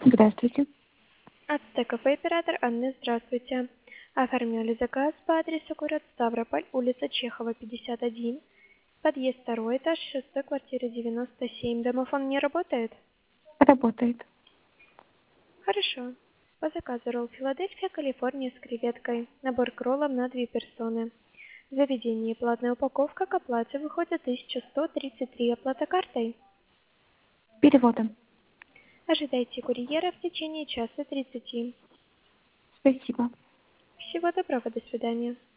Здравствуйте. Ацтеков оператор Анна, здравствуйте. Оформили заказ по адресу город Ставрополь, улица Чехова, 51, подъезд 2 этаж, шоссе, квартира 97. Домофон не работает? Работает. Хорошо. По заказу ролл Филадельфия, Калифорния с креветкой. Набор кроллов на 2 персоны. Заведение платная упаковка к оплате выходит 1133. Оплата картой. Переводом. Ожидайте курьера в течение часа 30. Спасибо. Всего доброго, до свидания.